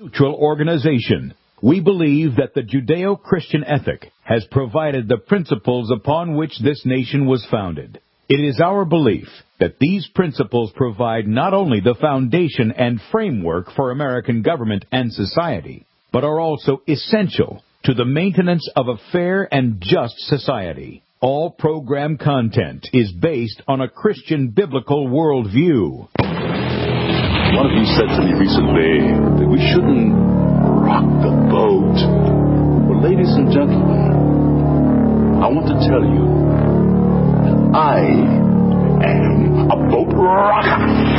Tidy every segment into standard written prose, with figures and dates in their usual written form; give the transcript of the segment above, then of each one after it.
neutral organization. We believe that the Judeo-Christian ethic has provided the principles upon which this nation was founded. It is our belief that these principles provide not only the foundation and framework for American government and society, but are also essential to the maintenance of a fair and just society. All program content is based on a Christian biblical worldview. One of you said to me recently that we shouldn't rock the boat. Well, ladies and gentlemen, I want to tell you that I am a boat rocker.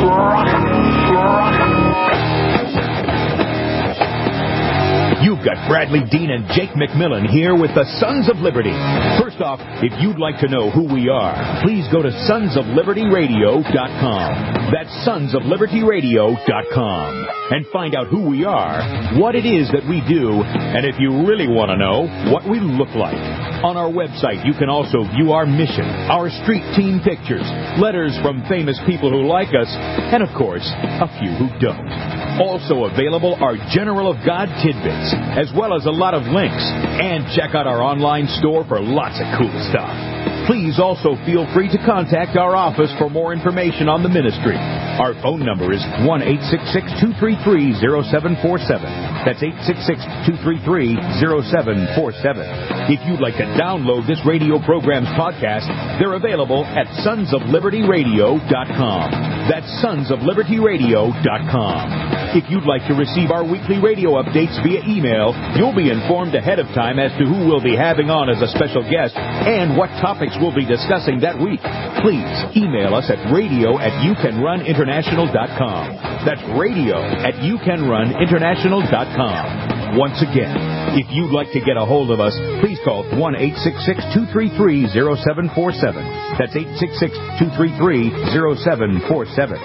You've got Bradley Dean and Jake McMillan here with the Sons of Liberty. First off, if you'd like to know who we are, please go to sonsoflibertyradio.com. That's sonsoflibertyradio.com. And find out who we are, what it is that we do, and if you really want to know, what we look like. On our website, you can also view our mission, our street team pictures, letters from famous people who like us, and of course, a few who don't. Also available are General of God tidbits, as well as a lot of links. And check out our online store for lots of cool stuff. Please also feel free to contact our office for more information on the ministry. Our phone number is 1-866-233-0747. That's 866-233-0747. If you'd like to download this radio program's podcast, they're available at sonsoflibertyradio.com. That's sonsoflibertyradio.com. If you'd like to receive our weekly radio updates via email, you'll be informed ahead of time as to who we'll be having on as a special guest and what topics we'll be discussing that week. Please email us at radio@youcanruninternational.com. That's radio@youcanruninternational.com. Once again, if you'd like to get a hold of us, please call 1-866-233-0747. That's 866-233-0747.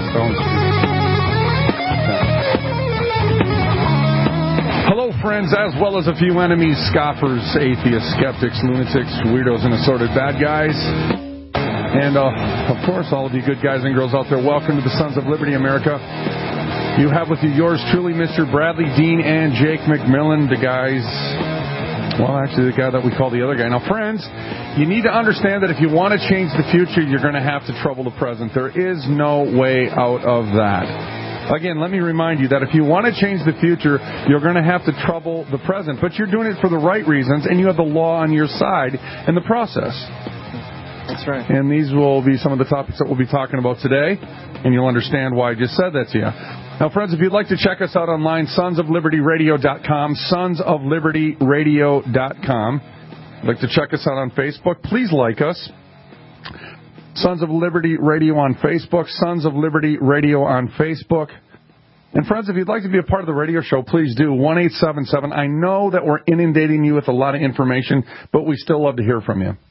Hello, friends, as well as a few enemies, scoffers, atheists, skeptics, lunatics, weirdos, and assorted bad guys. And, of course, all of you good guys and girls out there, welcome to the Sons of Liberty, America. You have with you yours truly, Mr. Bradley Dean and Jake McMillan, the guys, well, actually, the guy that we call the other guy. Now, friends, you need to understand that if you want to change the future, you're going to have to trouble the present. There is no way out of that. Again, let me remind you that if you want to change the future, you're going to have to trouble the present. But you're doing it for the right reasons, and you have the law on your side in the process. That's right. And these will be some of the topics that we'll be talking about today, and you'll understand why I just said that to you. Now, friends, if you'd like to check us out online, sonsoflibertyradio.com, sonsoflibertyradio.com. If you'd like to check us out on Facebook, please like us. Sons of Liberty Radio on Facebook, Sons of Liberty Radio on Facebook. And friends, if you'd like to be a part of the radio show, please do. 1-877. I know that we're inundating you with a lot of information, but we still love to hear from you.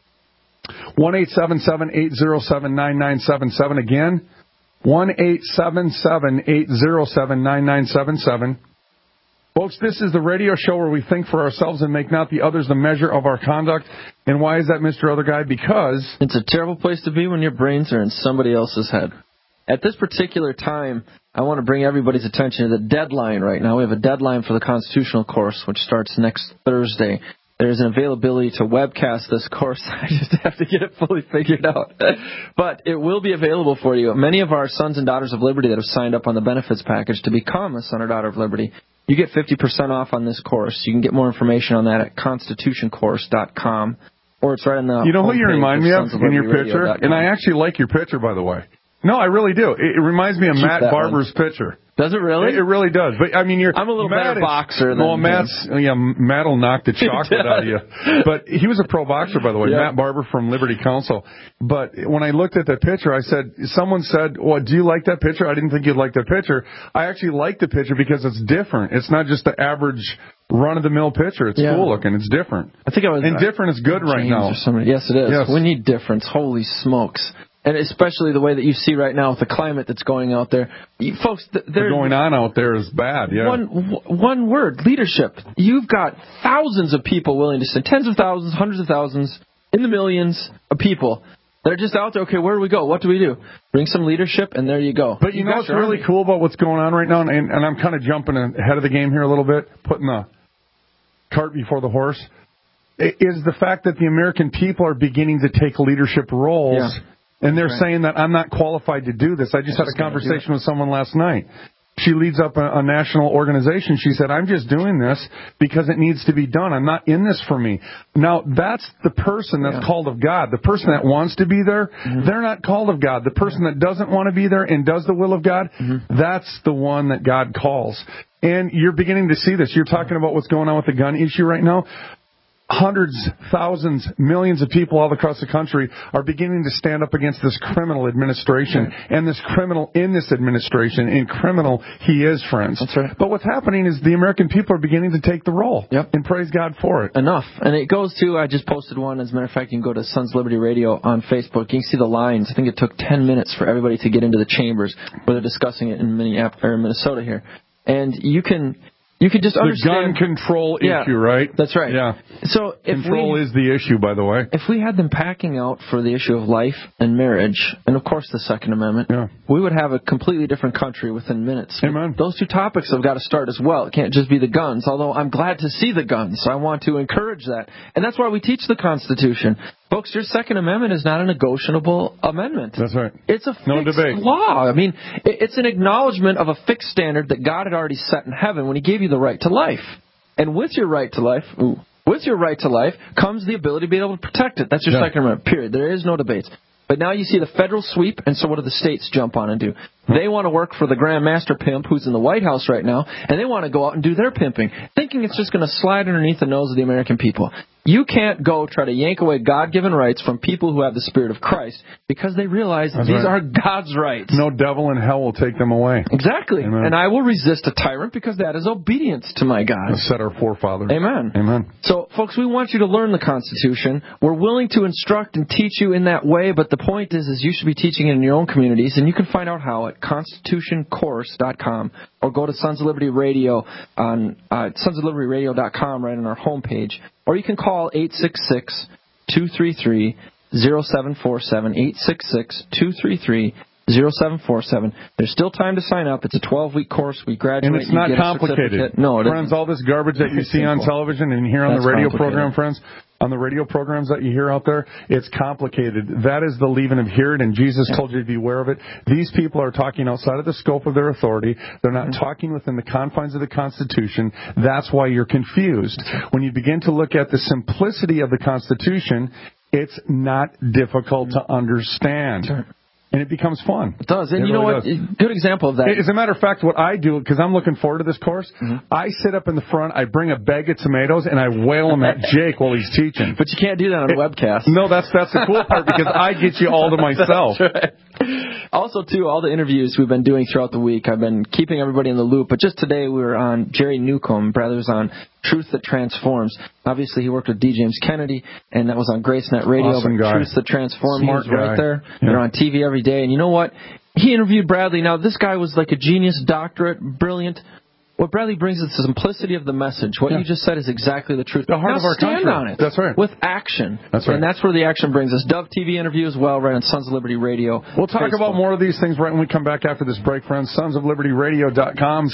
1-877-807-9977. Again, 1-877-807-9977. Folks, this is the radio show where we think for ourselves and make not the others the measure of our conduct. And why is that, Mr. Other Guy? Because it's a terrible place to be when your brains are in somebody else's head. At this particular time, I want to bring everybody's attention to the deadline right now. We have a deadline for the constitutional course, which starts next Thursday. There's an availability to webcast this course. I just have to get it fully figured out. But it will be available for you. Many of our sons and daughters of liberty that have signed up on the benefits package to become a son or daughter of liberty, you get 50% off on this course. You can get more information on that at constitutioncourse.com, or it's right on the. You know who you remind me of in your picture? And I actually like your picture, by the way. No, I really do. It reminds me of Matt Barber's picture. Does it really? It really does. But I mean, I'm a little better boxer than Matt will knock the chocolate out of you. But he was a pro boxer, by the way. Yeah. Matt Barber from Liberty Counsel. But when I looked at that picture, someone said, "Well, do you like that picture?" I didn't think you'd like that picture. I actually like the picture because it's different. It's not just the average run-of-the-mill picture. It's cool looking. It's different. I think and different is good right now. Yes, it is. Yes. We need difference. Holy smokes. And especially the way that you see right now with the climate that's going out there. Folks, what's going on out there is bad, yeah. One word, leadership. You've got thousands of people willing to send, tens of thousands, hundreds of thousands, in the millions of people They're just out there, okay, where do we go? What do we do? Bring some leadership, and there you go. But you know what's really cool about what's going on right now, and I'm kind of jumping ahead of the game here a little bit, putting the cart before the horse, is the fact that the American people are beginning to take leadership roles. Yeah. And they're saying that I'm not qualified to do this. I just had a conversation with someone last night. She leads up a national organization. She said, I'm just doing this because it needs to be done. I'm not in this for me. Now, that's the person that's called of God. The person that wants to be there, they're not called of God. The person that doesn't want to be there and does the will of God, that's the one that God calls. And you're beginning to see this. You're talking about what's going on with the gun issue right now. Hundreds, thousands, millions of people all across the country are beginning to stand up against this criminal administration and this criminal in this administration. And criminal he is, friends. That's right. But what's happening is the American people are beginning to take the role. And praise God for it. Enough. And it goes to, I just posted one, as a matter of fact, you can go to Sons of Liberty Radio on Facebook. You can see the lines. I think it took 10 minutes for everybody to get into the chambers where they're discussing it in Minnesota here. And you can just understand the gun control issue, right? That's right. Yeah. So control is the issue, by the way. If we had them packing out for the issue of life and marriage, and of course the Second Amendment, we would have a completely different country within minutes. Amen. Those two topics have got to start as well. It can't just be the guns, although I'm glad to see the guns. I want to encourage that. And that's why we teach the Constitution. Folks, your Second Amendment is not a negotiable amendment. That's right. It's a fixed law. I mean, it's an acknowledgement of a fixed standard that God had already set in heaven when He gave you the right to life. And with your right to life, comes the ability to be able to protect it. That's your Second Amendment, period. There is no debate. But now you see the federal sweep, and so what do the states jump on and do? They want to work for the Grand Master Pimp who's in the White House right now, and they want to go out and do their pimping, thinking it's just going to slide underneath the nose of the American people. You can't go try to yank away God-given rights from people who have the Spirit of Christ because they realize these are God's rights. No devil in hell will take them away. Exactly. Amen. And I will resist a tyrant because that is obedience to my God. Set our forefathers. Amen. Amen. So, folks, we want you to learn the Constitution. We're willing to instruct and teach you in that way, but the point is you should be teaching it in your own communities, and you can find out how at constitutioncourse.com or go to Sons of Liberty Radio on sonsoflibertyradio.com right on our homepage. Or you can call 866-233-0747, 866-233-0747. There's still time to sign up. It's a 12-week course. We graduate. And it's not complicated. No, friends, all this garbage that you see on television and hear on the radio program, friends, on the radio programs that you hear out there, it's complicated. That is the leaven of Herod, and Jesus told you to beware of it. These people are talking outside of the scope of their authority. They're not talking within the confines of the Constitution. That's why you're confused. When you begin to look at the simplicity of the Constitution, it's not difficult to understand. Sure. And it becomes fun. It does. And you know what? Good example of that. As a matter of fact, what I do, because I'm looking forward to this course, I sit up in the front, I bring a bag of tomatoes, and I wail them at Jake while he's teaching. But you can't do that on a webcast. No, that's the cool part, because I get you all to myself. That's right. Also, too, all the interviews we've been doing throughout the week, I've been keeping everybody in the loop. But just today, we were on Jerry Newcomb. Brother was on Truth That Transforms. Obviously, he worked with D. James Kennedy, and that was on GraceNet Radio. Awesome guy. Truth That Transforms, Smart guy. Right there. Yeah. They're on TV every day. And you know what? He interviewed Bradley. Now, this guy was like a genius, doctorate, brilliant. What Bradley brings is the simplicity of the message. What you just said is exactly the truth. The heart of our country. Stand on it. That's right. With action. That's right. And that's where the action brings us. Dove TV interview as well, right on Sons of Liberty Radio. We'll talk about more of these things right when we come back after this break, friends. SonsOfLibertyRadio.com,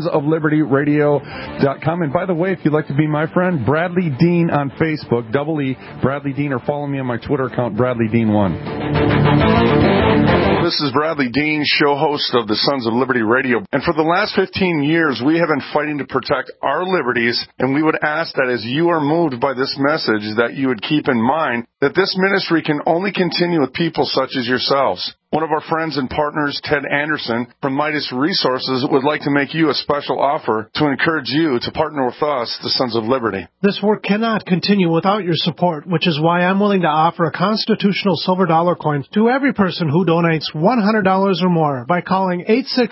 SonsOfLibertyRadio.com. And by the way, if you'd like to be my friend, Bradley Dean on Facebook, E, Bradley Dean, or follow me on my Twitter account, BradleyDean1. This is Bradley Dean, show host of the Sons of Liberty Radio. And for the last 15 years, we have been fighting to protect our liberties, and we would ask that as you are moved by this message, that you would keep in mind that this ministry can only continue with people such as yourselves. One of our friends and partners, Ted Anderson, from Midas Resources, would like to make you a special offer to encourage you to partner with us, the Sons of Liberty. This work cannot continue without your support, which is why I'm willing to offer a constitutional silver dollar coin to every person who donates $100 or more by calling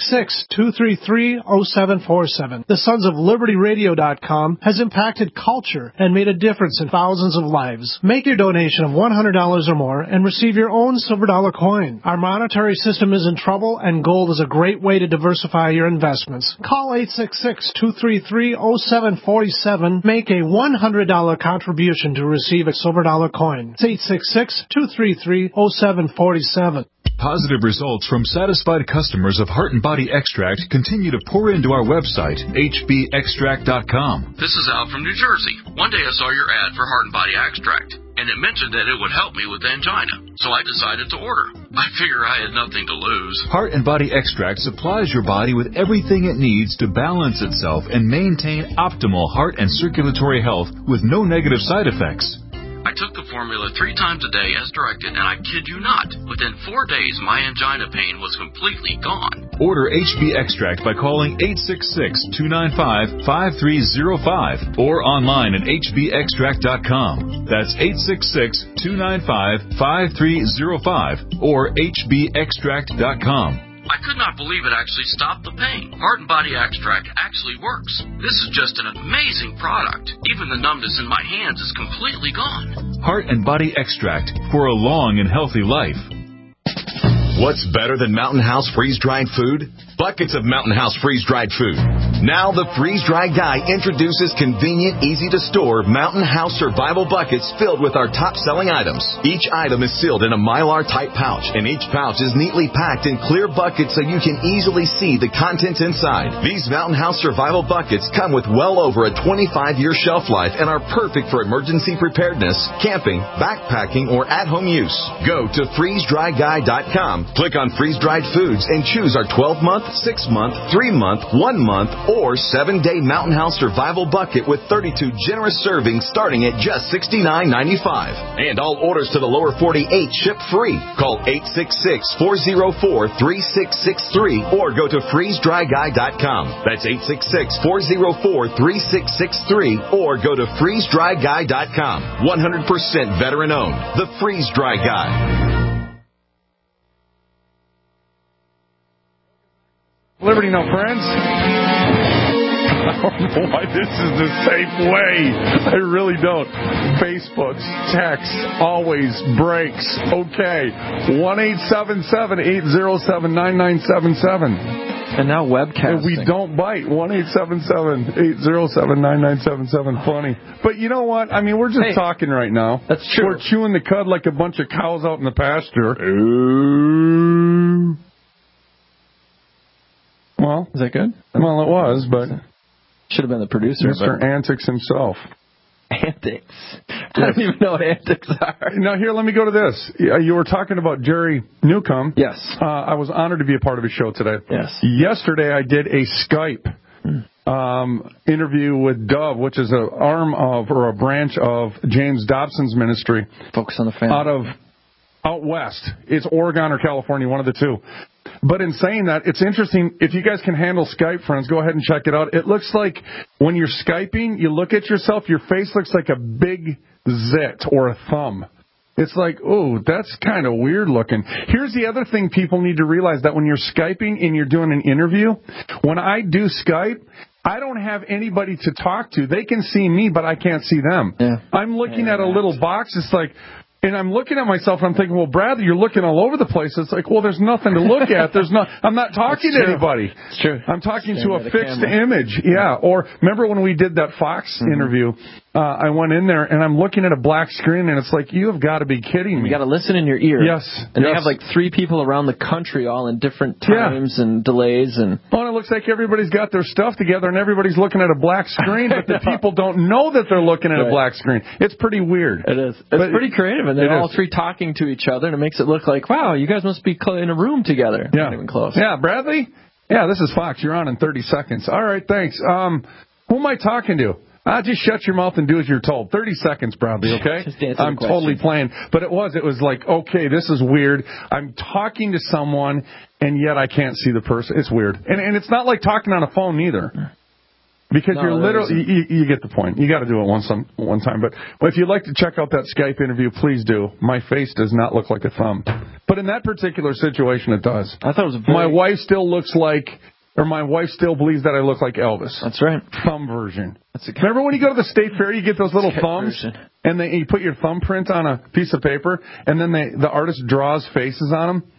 866-233-0747. The Sons of Liberty Radio.com has impacted culture and made a difference in thousands of lives. Make your donation of $100 or more and receive your own silver dollar coin. Our monetary system is in trouble, and gold is a great way to diversify your investments. Call 866-233-0747. Make a $100 contribution to receive a silver dollar coin. It's 866-233-0747. Positive results from satisfied customers of Heart and Body Extract continue to pour into our website, hbextract.com. This is Al from New Jersey. One day I saw your ad for Heart and Body Extract, and it mentioned that it would help me with angina, so I decided to order. I figure I had nothing to lose. Heart and Body Extract supplies your body with everything it needs to balance itself and maintain optimal heart and circulatory health with no negative side effects. I took the formula 3 times a day as directed, and I kid you not, within 4 days my angina pain was completely gone. Order HB Extract by calling 866-295-5305 or online at hbextract.com. That's 866-295-5305 or hbextract.com. I could not believe it actually stopped the pain. Heart and Body Extract actually works. This is just an amazing product. Even the numbness in my hands is completely gone. Heart and Body Extract for a long and healthy life. What's better than Mountain House freeze-dried food? Buckets of Mountain House freeze-dried food. Now the freeze-dried guy introduces convenient, easy-to-store Mountain House survival buckets filled with our top-selling items. Each item is sealed in a Mylar-type pouch, and each pouch is neatly packed in clear buckets so you can easily see the contents inside. These Mountain House survival buckets come with well over a 25-year shelf life and are perfect for emergency preparedness, camping, backpacking, or at-home use. Go to freezedryguy.com. Click on freeze-dried foods and choose our 12-month, 6-month, 3-month, 1-month, or 7-day Mountain House survival bucket with 32 generous servings starting at just $69.95. And all orders to the lower 48 ship free. Call 866-404-3663 or go to freezedryguy.com. That's 866-404-3663 or go to freezedryguy.com. 100% veteran owned. The Freeze Dry Guy. Liberty Now, friends. I don't know why this is the safe way. I really don't. Facebook, text, always breaks. Okay. 1-877-807-9977. And now webcasting. We don't bite. 1-877-807-9977. Funny. But you know what? I mean, we're just talking right now. That's true. We're chewing the cud like a bunch of cows out in the pasture. Well, is that good? Well, it was, but should have been the producer. Mr. Antics himself. Antics. I don't even know what antics are. Now, here, let me go to this. You were talking about Jerry Newcomb. Yes. I was honored to be a part of his show today. Yes. Yesterday, I did a Skype interview with Dove, which is an arm of or a branch of James Dobson's ministry. Focus on the family. Out west. It's Oregon or California, one of the two. But in saying that, it's interesting. If you guys can handle Skype, friends, go ahead and check it out. It looks like when you're Skyping, you look at yourself, your face looks like a big zit or a thumb. It's like, oh, that's kind of weird looking. Here's the other thing people need to realize, that when you're Skyping and you're doing an interview, when I do Skype, I don't have anybody to talk to. They can see me, but I can't see them. Yeah. I'm looking at a little box. It's like... And I'm looking at myself and I'm thinking, well, Bradley, you're looking all over the place. It's like, well, there's nothing to look at. I'm not talking to anybody. It's true. I'm talking to a fixed image. Yeah. Or remember when we did that Fox interview? I went in there and I'm looking at a black screen and it's like, you have got to be kidding me. You got to listen in your ear. Yes. And they have like 3 people around the country all in different times and delays. And it looks like everybody's got their stuff together and everybody's looking at a black screen, but the people don't know that they're looking at a black screen. It's pretty weird. It is. It's pretty creative. And they're all 3 talking to each other and it makes it look like, wow, you guys must be in a room together. Yeah. Not even close. Yeah, Bradley? Yeah, this is Fox. You're on in 30 seconds. All right, thanks. Who am I talking to? Just shut your mouth and do as you're told. 30 seconds, Bradley, okay? I'm totally playing. But it was like, okay, this is weird. I'm talking to someone, and yet I can't see the person. It's weird. And it's not like talking on a phone either. Because you're literally, you get the point. You got to do it one time. But if you'd like to check out that Skype interview, please do. My face does not look like a thumb. But in that particular situation, it does. I thought it was my wife still looks like... Or my wife still believes that I look like Elvis. That's right. Thumb version. Remember when you go to the state fair, you get those little thumbs, and you put your thumbprint on a piece of paper, and then the artist draws faces on them?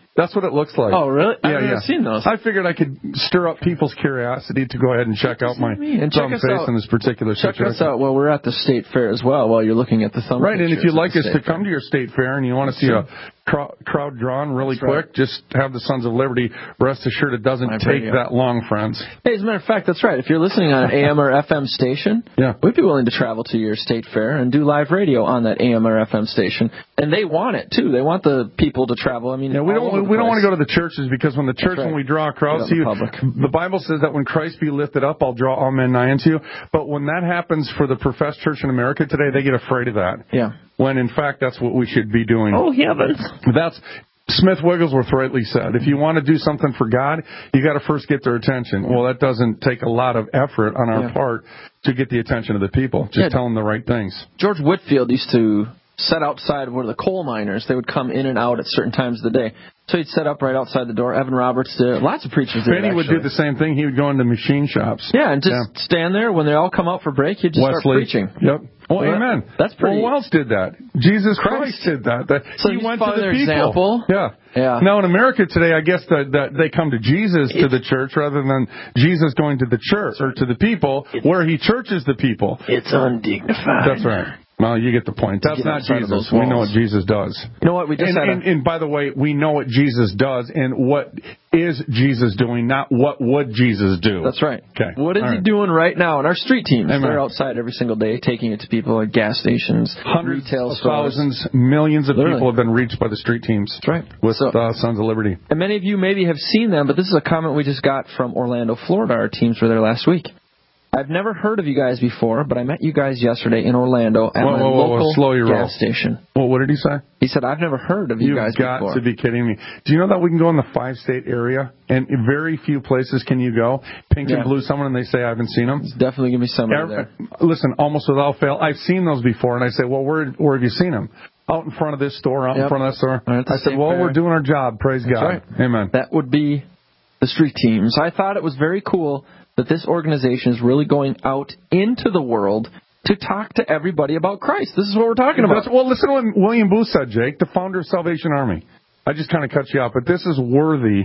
That's what it looks like. Oh, really? Yeah, I've never seen those. I figured I could stir up people's curiosity to go ahead and check out my thumb face in this particular situation. Check us out while we're at the state fair as well, while you're looking at the thumb. Right, and if you'd like us to fair. come to your state fair and you want to see a crowd drawn really quick, just have the Sons of Liberty. Rest assured it doesn't take that long, friends. Hey, as a matter of fact, that's right. If you're listening on an AM or FM station, we'd be willing to travel to your state fair and do live radio on that AM or FM station. And they want it, too. They want the people to travel. I mean, we don't want to go to the churches, because when the church, when we draw a crowd, the Bible says that when Christ be lifted up, I'll draw all men nigh unto you. But when that happens for the professed church in America today, they get afraid of that. Yeah. When, in fact, that's what we should be doing. Oh, heavens. That's Smith Wigglesworth rightly said. If you want to do something for God, you got to first get their attention. Well, that doesn't take a lot of effort on our part to get the attention of the people. Just tell them the right things. George Whitefield used to set outside where the coal miners, they would come in and out at certain times of the day. So he'd set up right outside the door. Evan Roberts did. Lots of preachers did. Benny would do the same thing. He would go into machine shops. Yeah, and just stand there. When they all come out for break, he'd just start preaching. Yep. Well, amen. That's pretty. Well, who else did that? Jesus Christ did that. So he went to the people. Example. Yeah. Now, in America today, I guess that they come to Jesus to the church rather than Jesus going to the church or to the people where he churches the people. It's undignified. That's right. Well, you get the point. That's not Jesus. We know what Jesus does. You know what? We just and by the way, we know what Jesus does and what is Jesus doing, not what would Jesus do. That's right. Okay. What is he doing right now? And our street teams, Amen. they're outside every single day taking it to people at gas stations, hundreds retail of stores. Thousands, millions of people have been reached by the street teams. That's right. With Sons of Liberty. And many of you maybe have seen them, but this is a comment we just got from Orlando, Florida. Our teams were there last week. I've never heard of you guys before, but I met you guys yesterday in Orlando at my local gas station. Well, what did he say? He said, I've never heard of you guys before. You've got to be kidding me. Do you know that we can go in the 5-state area, and very few places can you go, pink and blue someone, and they say, I haven't seen them? There's definitely going to be somebody there. Listen, almost without fail, I've seen those before, and I say, well, where have you seen them? Out in front of this store, out in front of that store. I said, well, we're doing our job. Praise God. Right. Amen. That would be the street teams. I thought it was very cool that this organization is really going out into the world to talk to everybody about Christ. This is what we're talking about. Well, listen to what William Booth said, Jake, the founder of Salvation Army. I just kind of cut you off, but this is worthy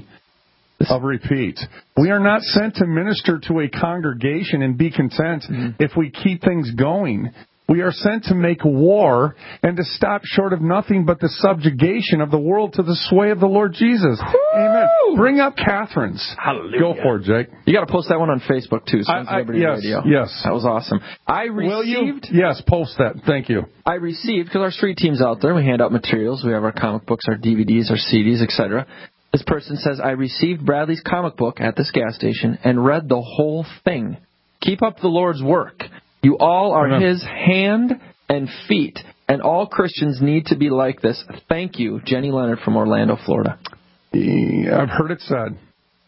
of repeat. We are not sent to minister to a congregation and be content if we keep things going. We are sent to make war and to stop short of nothing but the subjugation of the world to the sway of the Lord Jesus. Woo! Amen. Bring up Catherine's. Hallelujah. Go for it, Jake. You got to post that one on Facebook, too, Sons of Liberty Radio. Yes. That was awesome. Will you? Yes, post that. Thank you. I received, because our street team's out there, we hand out materials. We have our comic books, our DVDs, our CDs, etc. This person says, I received Bradley's comic book at this gas station and read the whole thing. Keep up the Lord's work. You all are his hand and feet, and all Christians need to be like this. Thank you, Jenny Leonard from Orlando, Florida. I've heard it said.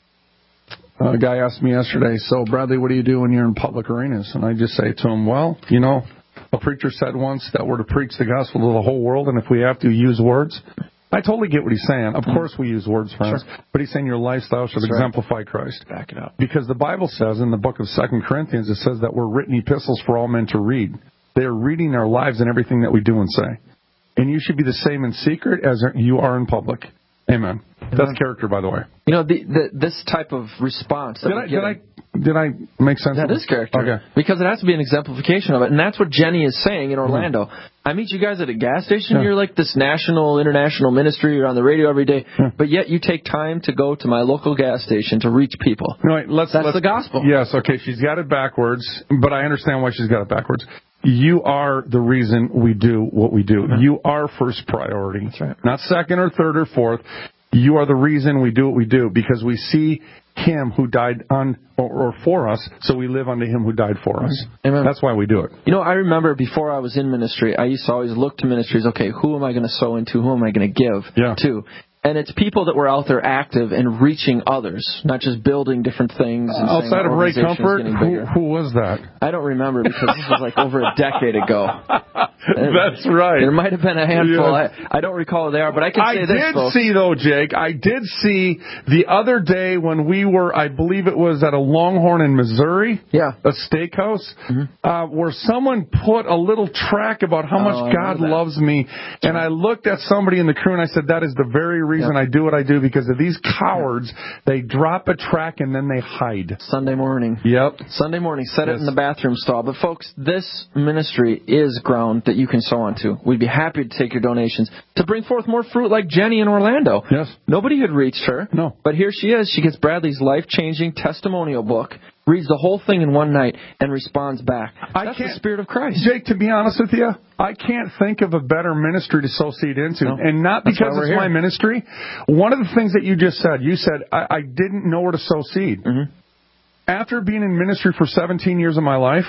A guy asked me yesterday, so Bradley, what do you do when you're in public arenas? And I just say to him, well, you know, a preacher said once that we're to preach the gospel to the whole world, and if we have to use words. I totally get what he's saying. Of course we use words, friends. Sure. But he's saying your lifestyle should exemplify Christ. Back it up. Because the Bible says in the book of 2 Corinthians, it says that we're written epistles for all men to read. They are reading our lives and everything that we do and say. And you should be the same in secret as you are in public. Amen. That's character, by the way. You know, this type of response. Did I make sense? That is character. Okay. Because it has to be an exemplification of it. And that's what Jenny is saying in Orlando. I meet you guys at a gas station. You're like this national, international ministry. You're on the radio every day. But yet you take time to go to my local gas station to reach people. No, that's the gospel. Yes, okay. She's got it backwards. But I understand why she's got it backwards. You are the reason we do what we do. You are first priority. That's right. Not second or third or fourth. You are the reason we do what we do, because we see him who died on or for us, so we live unto him who died for us. Amen. That's why we do it. You know, I remember before I was in ministry, I used to always look to ministries, okay, who am I going to sow into? Who am I going to give to? And it's people that were out there active and reaching others, not just building different things. And outside of Ray Comfort, who was that? I don't remember, because this was like over a decade ago. That's right. There might have been a handful. Yes. I don't recall who they are, but I can say this, folks. I did see, though, Jake, I did see the other day when we were, I believe it was at a Longhorn in Missouri, a steakhouse, where someone put a little track about how much God loves me. And I looked at somebody in the crew and I said, that is the very reason reason I do what I do, because of these cowards. They drop a track and then they hide. Sunday morning. Yep. Sunday morning. Set it in the bathroom stall. But, folks, this ministry is ground that you can sow onto. We'd be happy to take your donations to bring forth more fruit like Jenny in Orlando. Yes. Nobody had reached her. No. But here she is. She gets Bradley's life-changing testimonial book, reads the whole thing in one night, and responds back. That's the Spirit of Christ. Jake, to be honest with you, I can't think of a better ministry to sow seed into. No. And not because it's my ministry. One of the things that you just said, I didn't know where to sow seed. Mm-hmm. After being in ministry for 17 years of my life,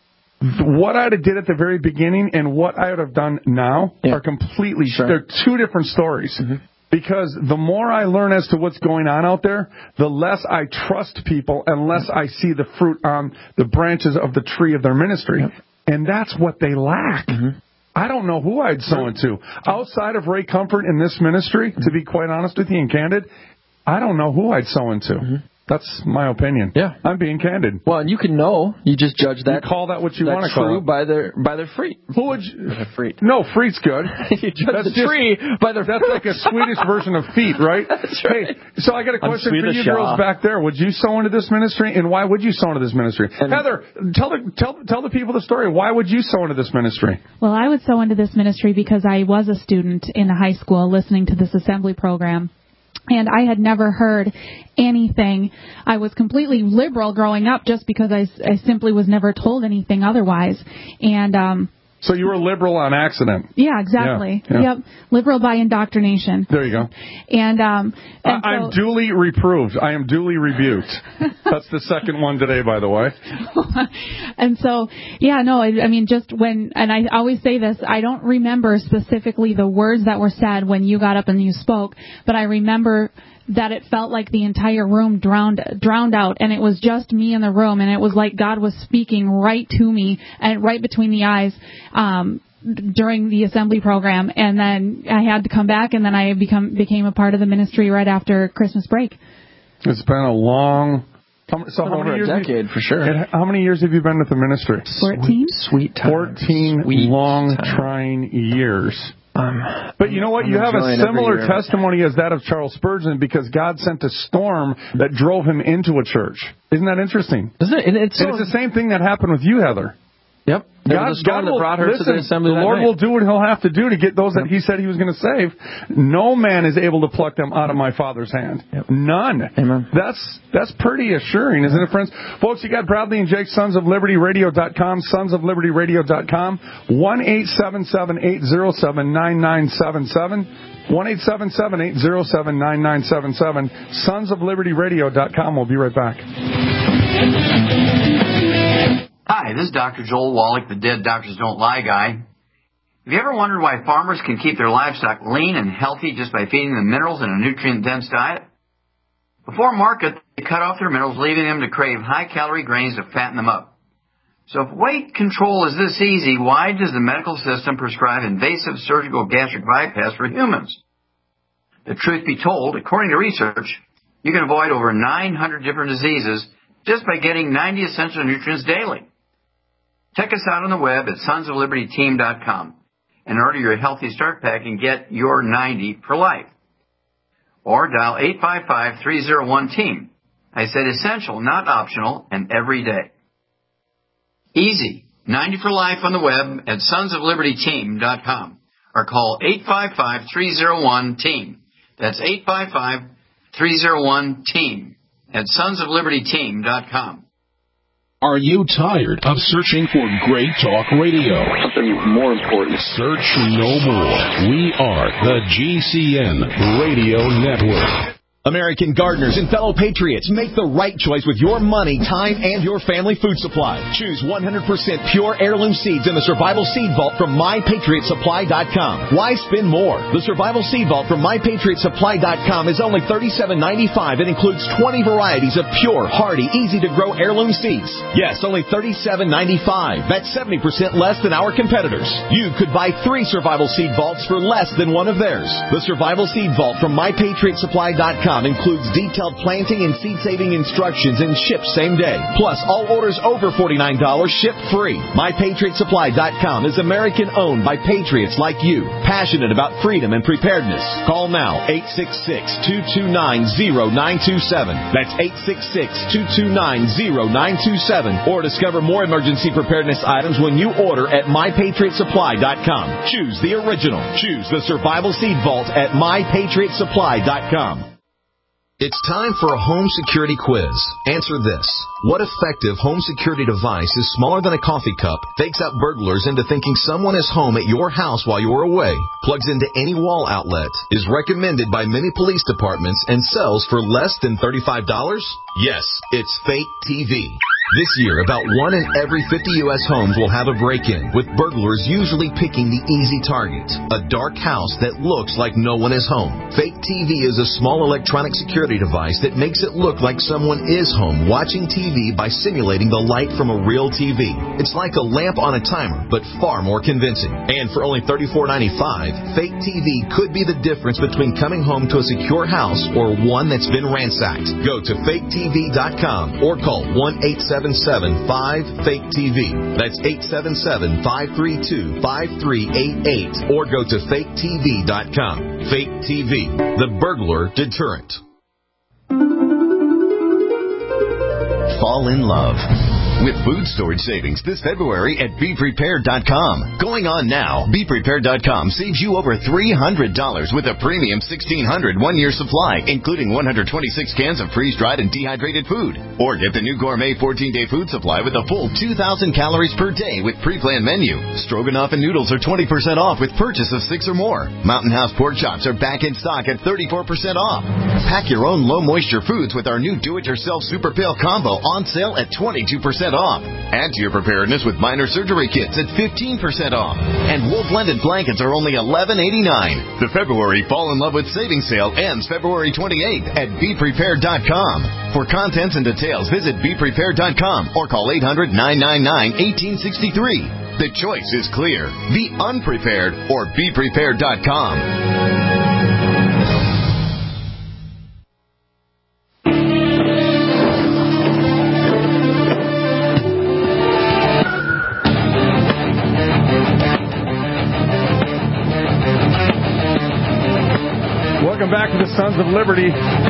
what I did at the very beginning and what I would have done now are completely, they're two different stories. Mm-hmm. Because the more I learn as to what's going on out there, the less I trust people unless I see the fruit on the branches of the tree of their ministry. Yep. And that's what they lack. Mm-hmm. I don't know who I'd sow into. Outside of Ray Comfort in this ministry, to be quite honest with you and candid, I don't know who I'd sow into. Mm-hmm. That's my opinion. Yeah. I'm being candid. Well, and you can know. You just judge that. You call that what you want to call it. by their fruit. Who would you? Fruit. No, fruit's good. You judge the tree by their fruit. That's like a Swedish version of feet, right? That's right. Hey, so I got a question for you girls back there. Would you sow into this ministry, and why would you sow into this ministry? And Heather, tell the people the story. Why would you sow into this ministry? Well, I would sow into this ministry because I was a student in high school listening to this assembly program. And I had never heard anything. I was completely liberal growing up just because I simply was never told anything otherwise. And so you were liberal on accident. Yeah, exactly. Yeah. Yep, liberal by indoctrination. There you go. And I'm duly reproved. I am duly rebuked. That's the second one today, by the way. And so, I mean, just when, and I always say this, I don't remember specifically the words that were said when you got up and you spoke, but I remember that it felt like the entire room drowned out, and it was just me in the room, and it was like God was speaking right to me and right between the eyes during the assembly program. And then I had to come back, and then I became a part of the ministry right after Christmas break. It's been a long... So how many years? A decade, for sure. How many years have you been with the ministry? 14. Sweet times. 14 long, trying years. But you know what? You have a similar testimony as that of Charles Spurgeon, because God sent a storm that drove him into a church. Isn't that interesting? Isn't it? And it's the same thing that happened with you, Heather. Yep. God will, brought her to the assembly. The Lord will do what He'll have to do to get those that He said He was going to save. No man is able to pluck them out of my Father's hand. Yep. None. Amen. That's pretty assuring, isn't it, friends? Folks, you got Bradley and Jake, sonsoflibertyradio.com, sonsoflibertyradio.com, 1-877-807-9977, 1-877-807-9977, sonsoflibertyradio.com. We'll be right back. Hi, this is Dr. Joel Wallach, the Dead Doctors Don't Lie guy. Have you ever wondered why farmers can keep their livestock lean and healthy just by feeding them minerals in a nutrient-dense diet? Before market, they cut off their minerals, leaving them to crave high-calorie grains to fatten them up. So if weight control is this easy, why does the medical system prescribe invasive surgical gastric bypass for humans? The truth be told, according to research, you can avoid over 900 different diseases just by getting 90 essential nutrients daily. Check us out on the web at sonsoflibertyteam.com and order your Healthy Start Pack and get your 90 for life. Or dial 855-301-TEAM. I said essential, not optional, and every day. Easy. 90 for life on the web at sonsoflibertyteam.com or call 855-301-TEAM. That's 855-301-TEAM at sonsoflibertyteam.com. Are you tired of searching for great talk radio? Something more important. Search no more. We are the GCN Radio Network. American gardeners and fellow patriots, make the right choice with your money, time, and your family food supply. Choose 100% pure heirloom seeds in the Survival Seed Vault from MyPatriotSupply.com. Why spend more? The Survival Seed Vault from MyPatriotSupply.com is only $37.95 and includes 20 varieties of pure, hardy, easy-to-grow heirloom seeds. Yes, only $37.95. That's 70% less than our competitors. You could buy 3 Survival Seed Vaults for less than one of theirs. The Survival Seed Vault from MyPatriotSupply.com PatriotSupply.com includes detailed planting and seed-saving instructions and ships same day. Plus, all orders over $49 ship free. MyPatriotSupply.com is American-owned by patriots like you, passionate about freedom and preparedness. Call now, 866-229-0927. That's 866-229-0927. Or discover more emergency preparedness items when you order at MyPatriotSupply.com. Choose the original. Choose the Survival Seed Vault at MyPatriotSupply.com. It's time for a home security quiz. Answer this. What effective home security device is smaller than a coffee cup, fakes out burglars into thinking someone is home at your house while you're away, plugs into any wall outlet, is recommended by many police departments, and sells for less than $35? Yes, it's Fake TV. This year, about 1 in every 50 U.S. homes will have a break-in, with burglars usually picking the easy target, a dark house that looks like no one is home. Fake TV is a small electronic security device that makes it look like someone is home watching TV by simulating the light from a real TV. It's like a lamp on a timer, but far more convincing. And for only $34.95, Fake TV could be the difference between coming home to a secure house or one that's been ransacked. Go to faketv.com or call 1-877-5-FAKE-TV. That's 877-532-5388. Or go to faketv.com. Fake TV, the burglar deterrent. Fall in love with food storage savings this February at BePrepared.com. Going on now, BePrepared.com saves you over $300 with a premium 1,600 one-year supply, including 126 cans of freeze-dried and dehydrated food. Or get the new gourmet 14-day food supply with a full 2,000 calories per day with pre-planned menu. Stroganoff and noodles are 20% off with purchase of 6 or more. Mountain House pork chops are back in stock at 34% off. Pack your own low-moisture foods with our new do-it-yourself Super Pail Combo on sale at 22% off. Add to your preparedness with minor surgery kits at 15% off. And wool blended blankets are only $11.89. The February Fall in Love with Savings Sale ends February 28th at BePrepared.com. For contents and details, visit BePrepared.com or call 800-999-1863. The choice is clear. Be unprepared or BePrepared.com. Welcome back to the Sons of Liberty.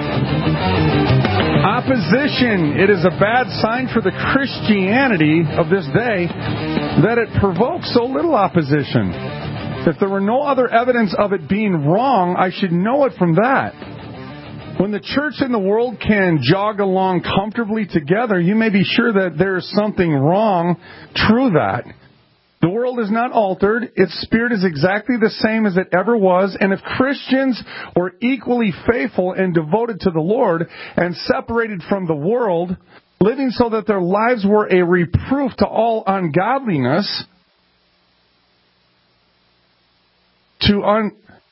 Opposition. It is a bad sign for the Christianity of this day that it provokes so little opposition. If there were no other evidence of it being wrong, I should know it from that. When the church and the world can jog along comfortably together, you may be sure that there is something wrong. True that. The world is not altered. Its spirit is exactly the same as it ever was. And if Christians were equally faithful and devoted to the Lord and separated from the world, living so that their lives were a reproof to all ungodliness, what's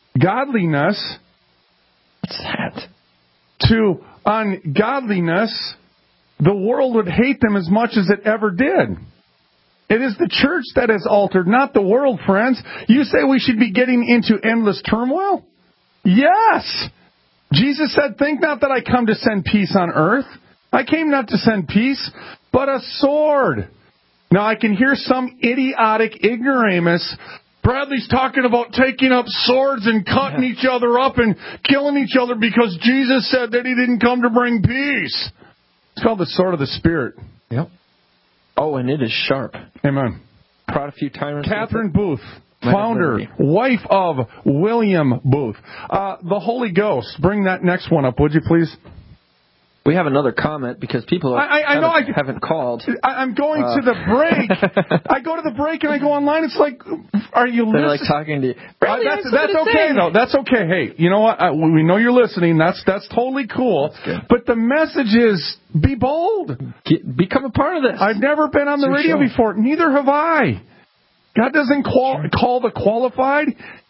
that? To ungodliness, the world would hate them as much as it ever did. It is the church that has altered, not the world, friends. You say we should be getting into endless turmoil? Yes! Jesus said, think not that I come to send peace on earth. I came not to send peace, but a sword. Now, I can hear some idiotic ignoramus. Bradley's talking about taking up swords and cutting each other up and killing each other because Jesus said that he didn't come to bring peace. It's called the sword of the Spirit. Yep. Oh, and it is sharp. Amen. Brought a few timers. Catherine Booth, founder, wife of William Booth. The Holy Ghost. Bring that next one up, would you please? We have another comment because people haven't called. I'm going to the break. I go to the break and I go online. It's like, are you listening? They're like talking to you. That's okay, though. That's okay. Hey, you know what? We know you're listening. That's totally cool. But the message is, be bold. Become a part of this. I've never been on the radio before. Neither have I. God doesn't call the qualified.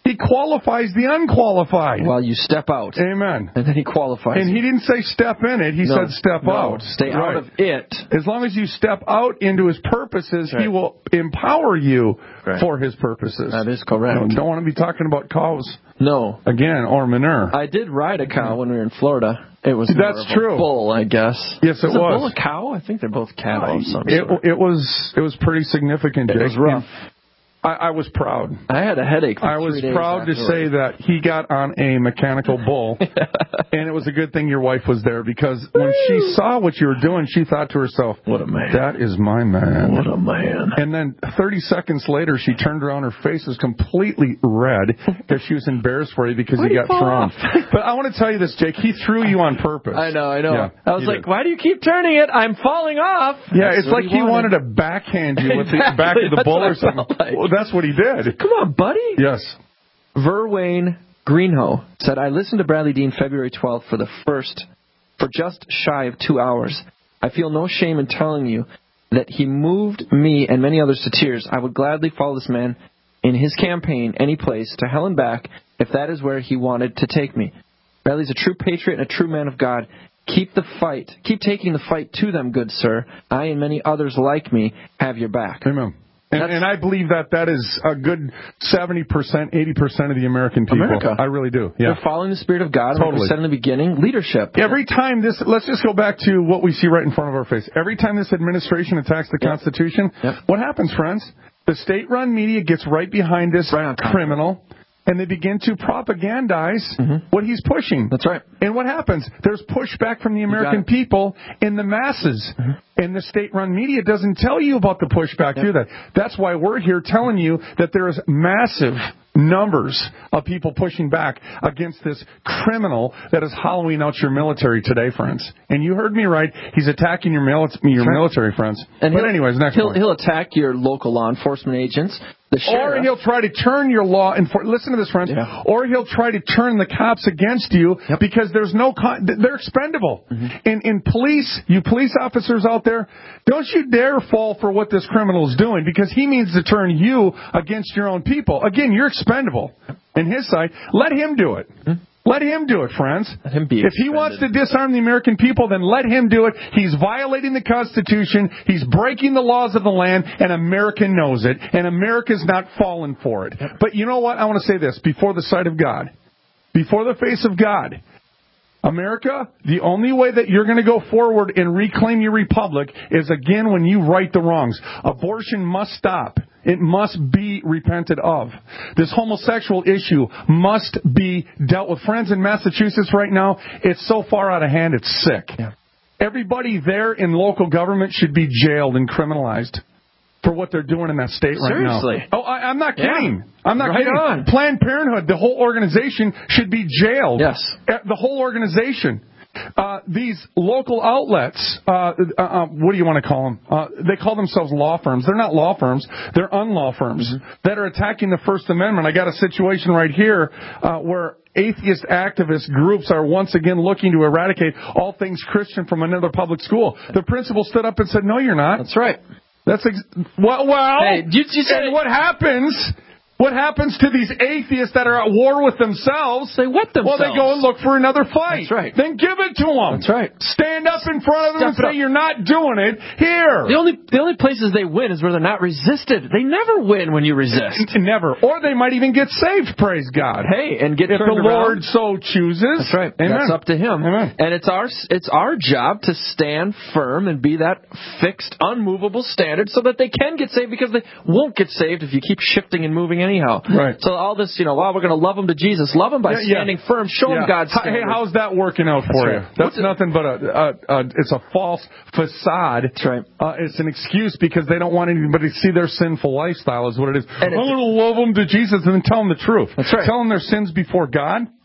He qualifies the unqualified. While you step out. Amen. And then he qualifies. And he didn't say step in it. He said step out. Stay out of it. As long as you step out into his purposes, he will empower you for his purposes. That is correct. Don't want to be talking about cows. No. Again, or manure. I did ride a cow when we were in Florida. It was That's true. A bull, I guess. Yes, it was. A bull a cow? I think they're both cattle of some sort. It was pretty significant, Jake. It was rough. I was proud. I had a headache for 3 days. I was proud to say that he got on a mechanical bull, and it was a good thing your wife was there, because when she saw what you were doing, she thought to herself, "What a man! That is my man! What a man!" And then 30 seconds later, she turned around. Her face was completely red because she was embarrassed for you because you got thrown. But I want to tell you this, Jake. He threw you on purpose. I know. Yeah, I was like, "Why do you keep turning it? I'm falling off." Yeah, it's like he wanted to backhand you with the back of the bull or something. Like. Well, that's what he did. Come on, buddy. Yes. Verwayne Greenhoe said, I listened to Bradley Dean February 12th for just shy of 2 hours. I feel no shame in telling you that he moved me and many others to tears. I would gladly follow this man in his campaign any place to hell and back if that is where he wanted to take me. Bradley's a true patriot and a true man of God. Keep the fight. Keep taking the fight to them, good sir. I and many others like me have your back. Amen. And I believe that is a good 70%, 80% of the American people. America. I really do. Yeah. They're following the Spirit of God. Totally. Like we said in the beginning, leadership. Every time let's just go back to what we see right in front of our face. Every time this administration attacks the Constitution, what happens, friends? The state-run media gets right behind this criminal, and they begin to propagandize what he's pushing. That's right. And what happens? There's pushback from the American people in the masses. And the state-run media doesn't tell you about the pushback through that. That's why we're here telling you that there is massive numbers of people pushing back against this criminal that is hollowing out your military today, friends. And you heard me right. He's attacking your military, friends. And but anyways, next one. He'll attack your local law enforcement agents. Or he'll try to turn your law listen to this, friends. Or he'll try to turn the cops against you because there's no they're expendable. In police, you police officers out there, don't you dare fall for what this criminal is doing, because he means to turn you against your own people. Again, you're expendable in his side. Let him do it. Let him do it, friends. Let him be If he wants to disarm the American people, then let him do it. He's violating the Constitution. He's breaking the laws of the land, and America knows it, and America's not falling for it. But you know what? I want to say this. Before the sight of God, before the face of God, America, the only way that you're going to go forward and reclaim your republic is, again, when you right the wrongs. Abortion must stop. It must be repented of. This homosexual issue must be dealt with. Friends, in Massachusetts right now, it's so far out of hand, it's sick. Everybody there in local government should be jailed and criminalized for what they're doing in that state right now. Seriously? Oh, I'm not kidding. I'm not right kidding. On. Planned Parenthood, the whole organization, should be jailed. Yes. The whole organization. These local outlets, what do you want to call them? They call themselves law firms. They're not law firms. They're unlaw firms that are attacking the First Amendment. I got a situation right here where atheist activist groups are once again looking to eradicate all things Christian from another public school. The principal stood up and said, "No, you're not." That's right. That's well. Hey, you said and what happens? What happens to these atheists that are at war with themselves? They wet themselves. Well, they go and look for another fight. That's right. Then give it to them. That's right. Stand up in front of them and say, "You're not doing it here." The only places they win is where they're not resisted. They never win when you resist. Never. Or they might even get saved, praise God. Hey, and get if turned the around. Lord so chooses. That's right. Amen. That's up to Him. Amen. And it's our job to stand firm and be that fixed, unmovable standard so that they can get saved, because they won't get saved if you keep shifting and moving anyhow. Right. So all this, we're going to love them to Jesus. Love them by standing firm. Show them God's standard. Hey, how's that working out for you? Right. That's nothing but it's a false facade. That's right. It's an excuse because they don't want anybody to see their sinful lifestyle is what it is. And I'm going to love them to Jesus and then tell them the truth. That's right. Tell them their sins before God.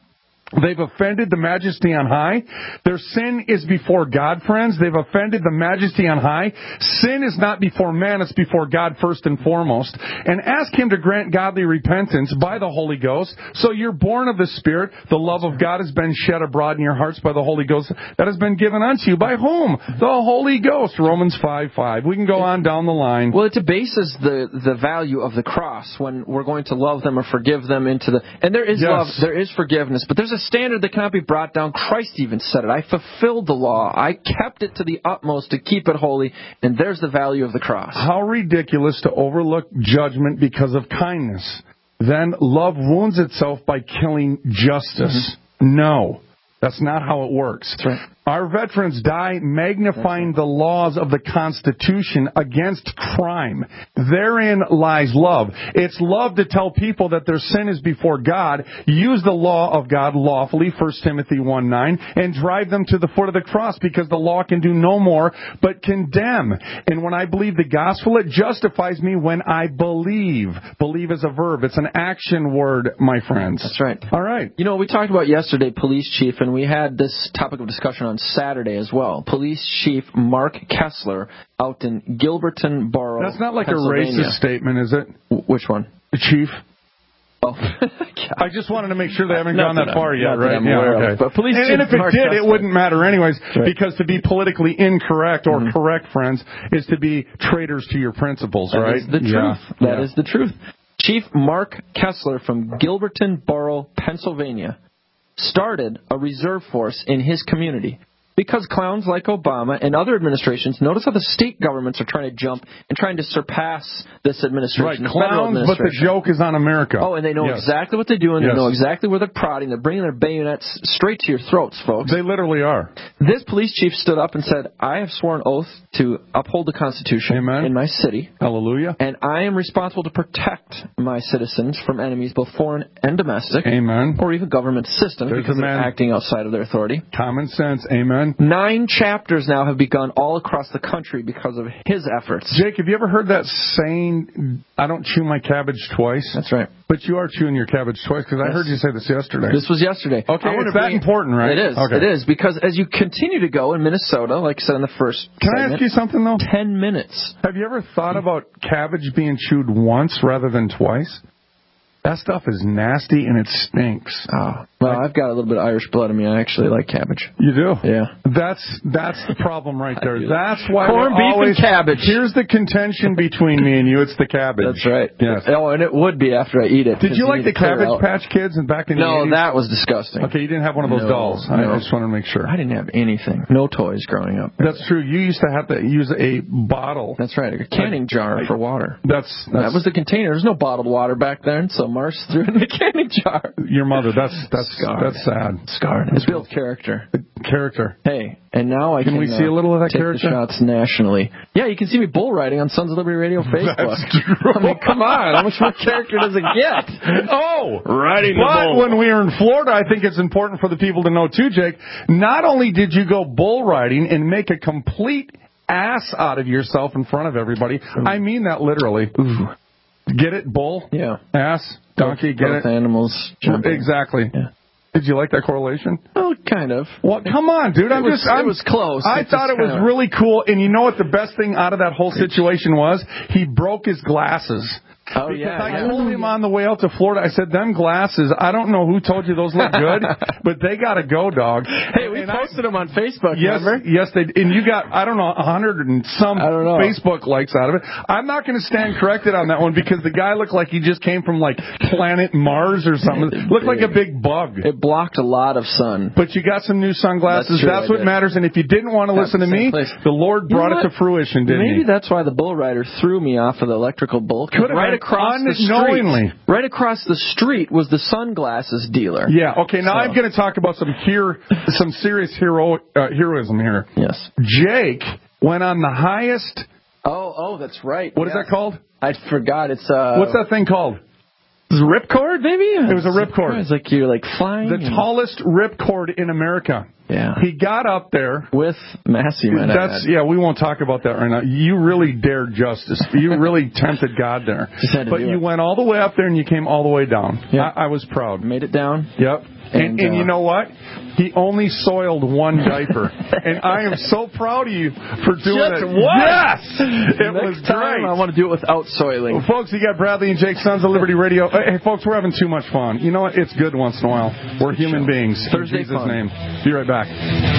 They've offended the majesty on high. Their sin is before God, friends. They've offended the majesty on high. Sin is not before man, it's before God first and foremost. And ask Him to grant godly repentance by the Holy Ghost. So you're born of the Spirit. The love of God has been shed abroad in your hearts by the Holy Ghost that has been given unto you. By whom? The Holy Ghost. Romans 5:5. We can go on down the line. Well, it debases the value of the cross when we're going to love them or forgive them into the... And there is love, there is forgiveness, but there's a standard that cannot be brought down. Christ even said it. I fulfilled the law. I kept it to the utmost to keep it holy, and there's the value of the cross. How ridiculous to overlook judgment because of kindness. Then love wounds itself by killing justice. No, that's not how it works. That's right. Our veterans die magnifying the laws of the Constitution against crime. Therein lies love. It's love to tell people that their sin is before God, use the law of God lawfully, 1 Timothy 1:9, and drive them to the foot of the cross because the law can do no more but condemn. And when I believe the gospel, it justifies me when I believe. Believe is a verb. It's an action word, my friends. That's right. All right. You know, we talked about yesterday police chief, and we had this topic of discussion on Saturday as well. Police Chief Mark Kessler out in Gilberton Borough. That's not like a racist statement, is it? Which one? The chief. Oh, I just wanted to make sure they haven't gone that far yet, right? Yeah, okay. But police and if it Mark did, Kessler. it wouldn't matter anyways, because to be politically incorrect or correct, friends, is to be traitors to your principles, that right? Is the truth. That is the truth. Chief Mark Kessler from Gilberton Borough, Pennsylvania, started a reserve force in his community. Because clowns like Obama and other administrations, notice how the state governments are trying to jump and trying to surpass this administration. Right, clowns, but the joke is on America. Oh, and they know exactly what they're doing. They know exactly where they're prodding. They're bringing their bayonets straight to your throats, folks. They literally are. This police chief stood up and said, I have sworn oath to uphold the Constitution in my city. Hallelujah. And I am responsible to protect my citizens from enemies, both foreign and domestic. Amen. Or even government systems, because they're acting outside of their authority. Common sense. Amen. 9 chapters now have begun all across the country because of his efforts. Jake, have you ever heard that saying, I don't chew my cabbage twice? That's right. But you are chewing your cabbage twice, because I heard you say this yesterday. This was yesterday. Okay, it's that important, right? It is. Okay. It is, because as you continue to go in Minnesota, like I said in the first Can I ask you something, though? 10 minutes. Have you ever thought about cabbage being chewed once rather than twice? That stuff is nasty and it stinks. Oh, well, I've got a little bit of Irish blood in me. I actually like cabbage. You do? Yeah. That's the problem right there. That's why corned beef and cabbage. Here's the contention between me and you. It's the cabbage. That's right. Yes. Oh, and it would be after I eat it. Did you like the Cabbage Patch Kids back in the 80s? No, that was disgusting. Okay, you didn't have one of those dolls. No. I just wanted to make sure. I didn't have anything. No toys growing up. That's true. You used to have to use a bottle. That's right. A canning jar for water. That was the container. There's no bottled water back then, so Marsh threw it in the canning jar. Your mother, that's sad. Scarred. It built character. Character. Hey, and now I can we see a little of that take character? The shots nationally. Yeah, you can see me bull riding on Sons of Liberty Radio Facebook. That's true. I mean, come on. How much more character does it get? Oh, riding the bull. But when we were in Florida, I think it's important for the people to know too, Jake, not only did you go bull riding and make a complete ass out of yourself in front of everybody, I mean that literally. Ooh. Get it? Bull? Yeah. Ass? Donkey? Get it? Animals jumping. Exactly. Yeah. Did you like that correlation? Oh, kind of. Well, come on, dude. It was close. I thought it was really cool. And you know what the best thing out of that whole situation was? He broke his glasses. Oh, because yeah. I told him on the way out to Florida, I said, them glasses, I don't know who told you those look good, but they got to go, dog. Hey, we posted them on Facebook, yes, remember? Yes, and you got, I don't know, 100 and some Facebook likes out of it. I'm not going to stand corrected on that one because the guy looked like he just came from, like, planet Mars or something. Looked like a big bug. It blocked a lot of sun. But you got some new sunglasses. That's what matters. And if you didn't want to listen to me, the Lord brought it to fruition, didn't he? Maybe that's why the bull rider threw me off of the electrical bull. Could have right across the street. Right across the street was the sunglasses dealer. Yeah, okay, now I'm going to talk about some serious heroism here. Yes. Jake went on the highest... Oh, that's right. What is that called? I forgot. It's What's that thing called? Ripcord, maybe? It was a ripcord. It's like you're like flying. The tallest ripcord in America. Yeah. He got up there. With Massey, man. Yeah, we won't talk about that right now. You really dared justice. You really tempted God there. But you went all the way up there and you came all the way down. Yeah. I was proud. Made it down. Yep. And you know what? He only soiled one diaper. And I am so proud of you for doing Just it. one? Yes! It Next was time great. I want to do it without soiling. Well, folks, you got Bradley and Jake, Sons of Liberty Radio. Hey, folks, we're having too much fun. You know what? It's good once in a while. We're human beings. Thursday In Jesus' fun. name. Be right back.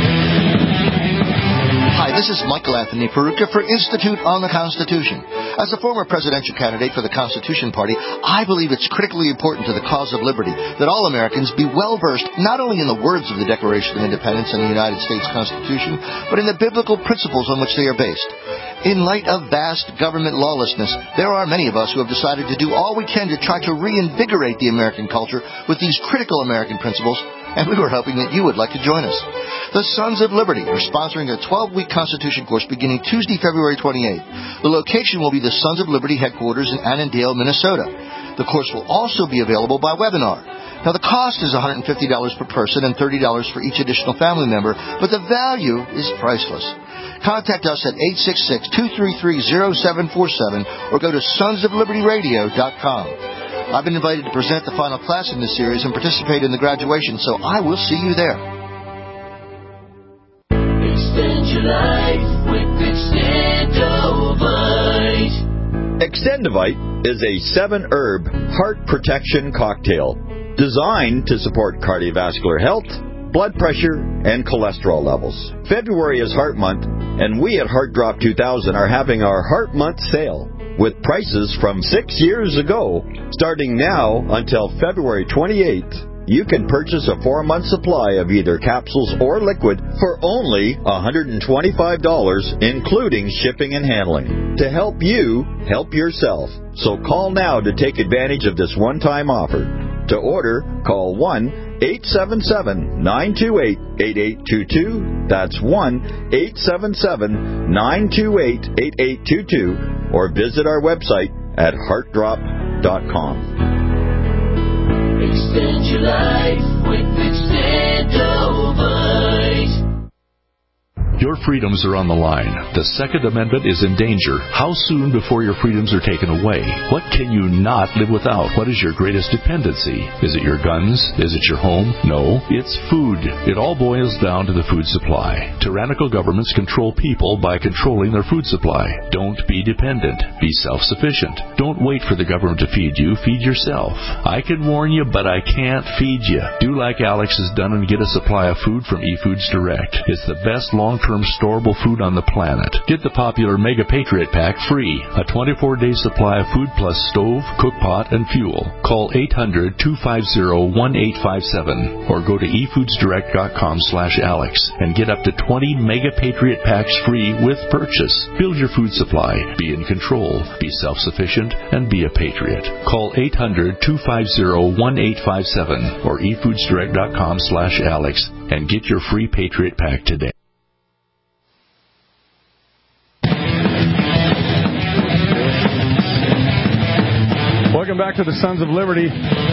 Hi, this is Michael Anthony Peruka for Institute on the Constitution. As a former presidential candidate for the Constitution Party, I believe it's critically important to the cause of liberty that all Americans be well-versed not only in the words of the Declaration of Independence and the United States Constitution, but in the biblical principles on which they are based. In light of vast government lawlessness, there are many of us who have decided to do all we can to try to reinvigorate the American culture with these critical American principles, and we were hoping that you would like to join us. The Sons of Liberty are sponsoring a 12-week Constitution course beginning Tuesday, February 28th. The location will be the Sons of Liberty headquarters in Annandale, Minnesota. The course will also be available by webinar. Now, the cost is $150 per person and $30 for each additional family member, but the value is priceless. Contact us at 866-233-0747 or go to sonsoflibertyradio.com. I've been invited to present the final class in this series and participate in the graduation, so I will see you there. Extend your life with Extendovite. Extendovite is a 7-herb heart protection cocktail designed to support cardiovascular health, blood pressure, and cholesterol levels. February is Heart Month, and we at Heart Drop 2000 are having our Heart Month sale with prices from 6 years ago. Starting now until February 28th, you can purchase a 4-month supply of either capsules or liquid for only $125, including shipping and handling. To help you, help yourself. So call now to take advantage of this one-time offer. To order, call 1-877-928-8822. That's 1-877-928-8822. Or visit our website at heartdrop.com. Extend your life with Extendovite. Your freedoms are on the line. The Second Amendment is in danger. How soon before your freedoms are taken away? What can you not live without? What is your greatest dependency? Is it your guns? Is it your home? No, it's food. It all boils down to the food supply. Tyrannical governments control people by controlling their food supply. Don't be dependent. Be self-sufficient. Don't wait for the government to feed you. Feed yourself. I can warn you, but I can't feed you. Do like Alex has done and get a supply of food from eFoods Direct. It's the best long-term storable food on the planet. Get the popular Mega Patriot Pack free. A 24-day supply of food plus stove, cook pot, and fuel. Call 800-250-1857 or go to efoodsdirect.com/Alex and get up to 20 Mega Patriot Packs free with purchase. Build your food supply. Be in control. Be self-sufficient and be a patriot. Call 800-250-1857 or efoodsdirect.com/Alex and get your free Patriot Pack today. Welcome back to the Sons of Liberty.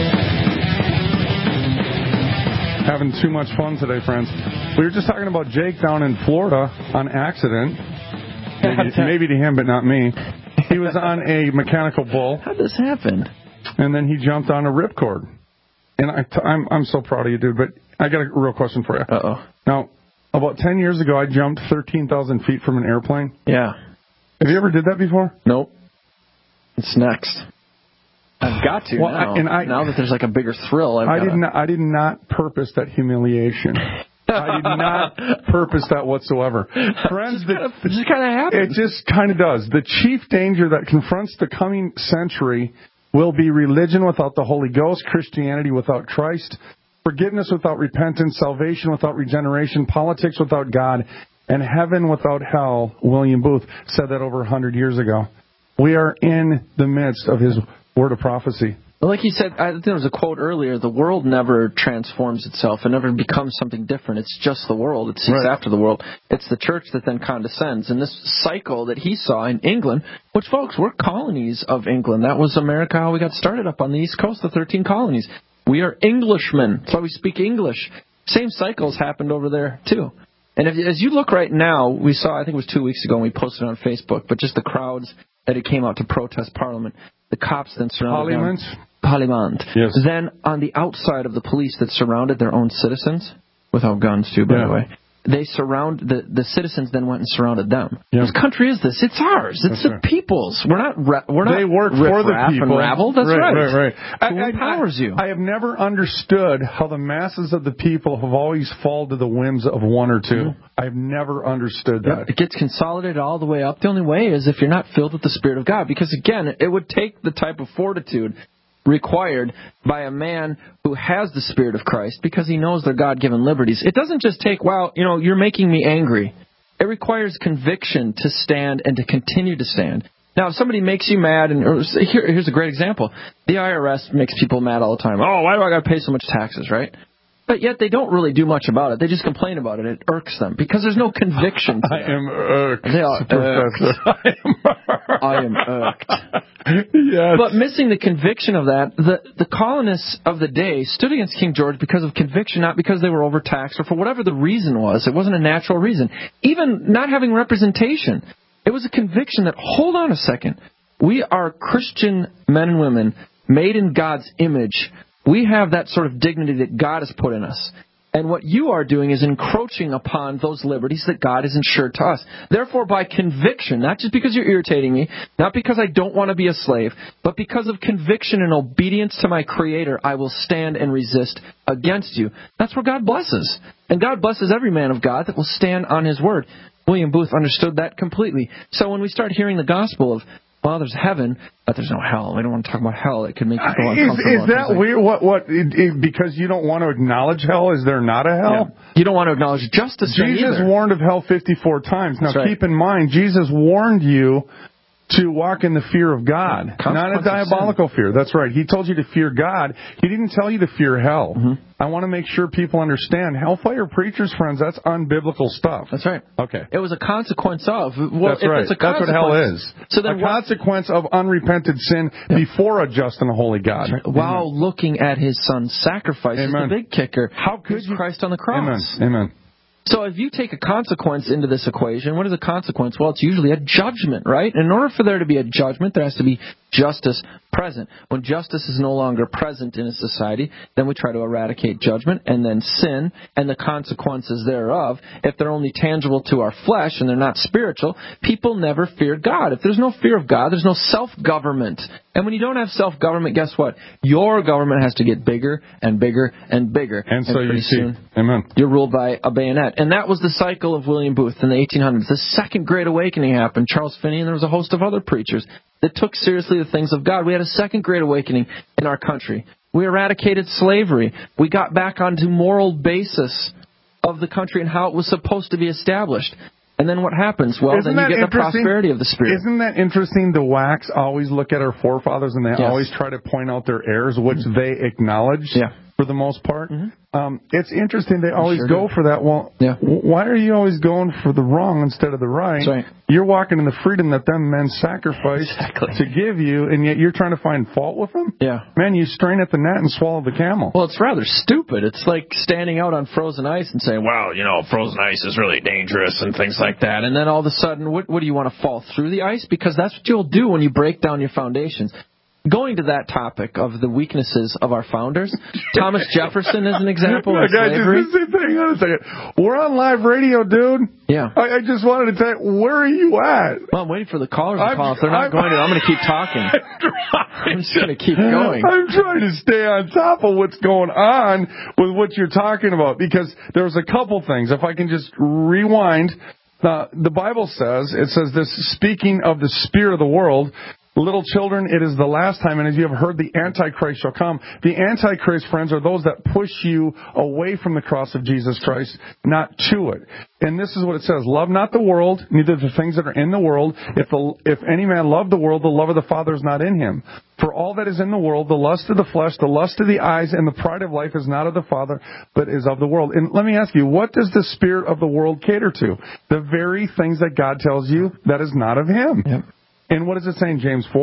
Having too much fun today, friends. We were just talking about Jake down in Florida on accident. Maybe to him, but not me. He was on a mechanical bull. How'd this happen? And then he jumped on a ripcord. And I'm so proud of you, dude. But I got a real question for you. Uh-oh. Now, about 10 years ago, I jumped 13,000 feet from an airplane. Yeah. Have you ever did that before? Nope. It's next. I've got to now. Now that there's like a bigger thrill. I did not purpose that humiliation. I did not purpose that whatsoever. Friends, it just kind of happens. It just kind of does. The chief danger that confronts the coming century will be religion without the Holy Ghost, Christianity without Christ, forgiveness without repentance, salvation without regeneration, politics without God, and heaven without hell. William Booth said that over 100 years ago. We are in the midst of his word of prophecy. Well, like you said, I think there was a quote earlier, the world never transforms itself. It never becomes something different. It's just the world. It seeks after the world. It's the church that then condescends. And this cycle that he saw in England, which, folks, we're colonies of England. That was America, how we got started up on the East Coast, the 13 colonies. We are Englishmen. That's why we speak English. Same cycles happened over there, too. And as you look right now, we saw, I think it was 2 weeks ago, and we posted it on Facebook, but just the crowds that it came out to protest Parliament. The cops then surrounded them. Parliament. Yes. Then on the outside of the police that surrounded their own citizens, without guns too, by the way, they surround the citizens. Then went and surrounded them. Yeah. Whose country is this? It's ours. It's the people's. We're not. They work for the people. And rabble. That's right. Who empowers you? I have never understood how the masses of the people have always fallen to the whims of one or two. I've never understood that. Yep. It gets consolidated all the way up. The only way is if you're not filled with the Spirit of God. Because again, it would take the type of fortitude required by a man who has the Spirit of Christ because he knows their God-given liberties. It doesn't just take, you're making me angry. It requires conviction to stand and to continue to stand. Now, if somebody makes you mad, and here's a great example. The IRS makes people mad all the time. Oh, why do I got to pay so much taxes, right? But yet they don't really do much about it. They just complain about it. It irks them because there's no conviction to I am irked. They are irked. I am irked. Yes. But missing the conviction of that, the colonists of the day stood against King George because of conviction, not because they were overtaxed or for whatever the reason was. It wasn't a natural reason. Even not having representation. It was a conviction that, hold on a second, we are Christian men and women made in God's image. We have that sort of dignity that God has put in us. And what you are doing is encroaching upon those liberties that God has ensured to us. Therefore, by conviction, not just because you're irritating me, not because I don't want to be a slave, but because of conviction and obedience to my Creator, I will stand and resist against you. That's where God blesses. And God blesses every man of God that will stand on His word. William Booth understood that completely. So when we start hearing the gospel of, well, there's heaven, but there's no hell. We don't want to talk about hell. It could make people uncomfortable. Is that weird? What? Because you don't want to acknowledge hell? Is there not a hell? Yeah. You don't want to acknowledge justice. Jesus warned of hell 54 times. Now, keep in mind, Jesus warned you to walk in the fear of God, not a diabolical fear. That's right. He told you to fear God. He didn't tell you to fear hell. Mm-hmm. I want to make sure people understand. Hellfire preachers, friends, that's unbiblical stuff. That's right. Okay. It was a consequence of. Well, that's right. That's what hell is. So then consequence of unrepented sin before a just and a holy God. Right. While looking at His Son's sacrifice is the big kicker. How could you? Christ on the cross. Amen. So if you take a consequence into this equation, what is a consequence? Well, it's usually a judgment, right? And in order for there to be a judgment, there has to be justice present. When justice is no longer present in a society, then we try to eradicate judgment, and then sin and the consequences thereof. If they're only tangible to our flesh and they're not spiritual, people never fear God. If there's no fear of God, there's no self-government. And when you don't have self-government, guess what? Your government has to get bigger and bigger and bigger. And so you see, soon, amen. You're ruled by a bayonet. And that was the cycle of William Booth in the 1800s. The Second Great Awakening happened. Charles Finney, and there was a host of other preachers that took seriously the things of God. We had a Second Great Awakening in our country. We eradicated slavery. We got back onto moral basis of the country and how it was supposed to be established. And then what happens? Well, then you get the prosperity of the Spirit. Isn't that interesting? The WACs always look at our forefathers and they always try to point out their errors, which they acknowledge for the most part. Mm-hmm. It's interesting. They always go for that. Well, why are you always going for the wrong instead of the right? That's right. You're walking in the freedom that them men sacrificed to give you, and yet you're trying to find fault with them? Yeah. Man, you strain at the net and swallow the camel. Well, it's rather stupid. It's like standing out on frozen ice and saying, well, frozen ice is really dangerous and things like that. And then all of a sudden, what do you want to fall through the ice? Because that's what you'll do when you break down your foundations. Going to that topic of the weaknesses of our founders, Thomas Jefferson is an example of slavery. Hang on a second. We're on live radio, dude. Yeah. I just wanted to tell you, where are you at? Well, I'm waiting for the callers to call. If they're not going to, I'm going to keep talking. I'm just going to keep going. I'm trying to stay on top of what's going on with what you're talking about, because there was a couple things. If I can just rewind, the Bible says, this, speaking of the spirit of the world, little children, it is the last time, and as you have heard, the Antichrist shall come. The Antichrist, friends, are those that push you away from the cross of Jesus Christ, not to it. And this is what it says: love not the world, neither the things that are in the world. If any man love the world, the love of the Father is not in him. For all that is in the world, the lust of the flesh, the lust of the eyes, and the pride of life is not of the Father, but is of the world. And let me ask you, what does the spirit of the world cater to? The very things that God tells you that is not of Him. Yep. And what does it say in James 4?